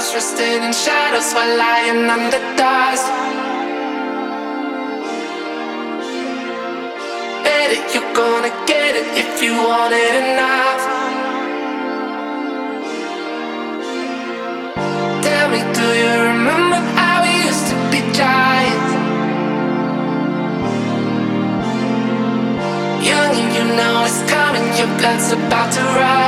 resting in shadows while lying under dust. Bet it, you're gonna get it if you want it enough. Tell me, do you remember how we used to be giants? Young and you know it's coming, your blood's about to rise.